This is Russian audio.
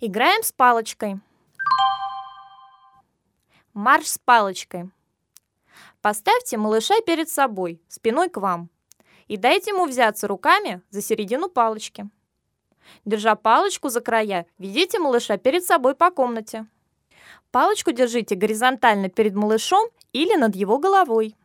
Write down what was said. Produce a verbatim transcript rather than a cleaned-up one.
Играем с палочкой. Марш с палочкой. Поставьте малыша перед собой, спиной к вам, и дайте ему взяться руками за середину палочки. Держа палочку за края, ведите малыша перед собой по комнате. Палочку держите горизонтально перед малышом или над его головой.